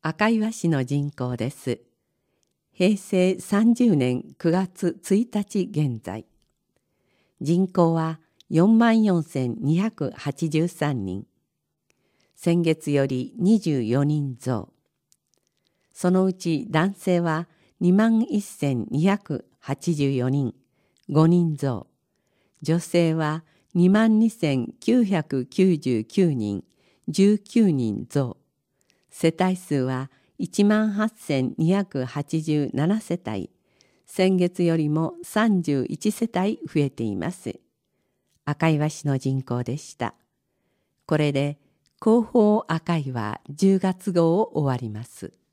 赤岩市の人口です。平成30年9月1日現在。人口は44,283人。先月より24人増。そのうち男性は21,284人、5人増。女性は22,999人、19人増。世帯数は18,287世帯。先月よりも31世帯増えています。赤岩市の人口でした。これで広報赤岩10月号を終わります。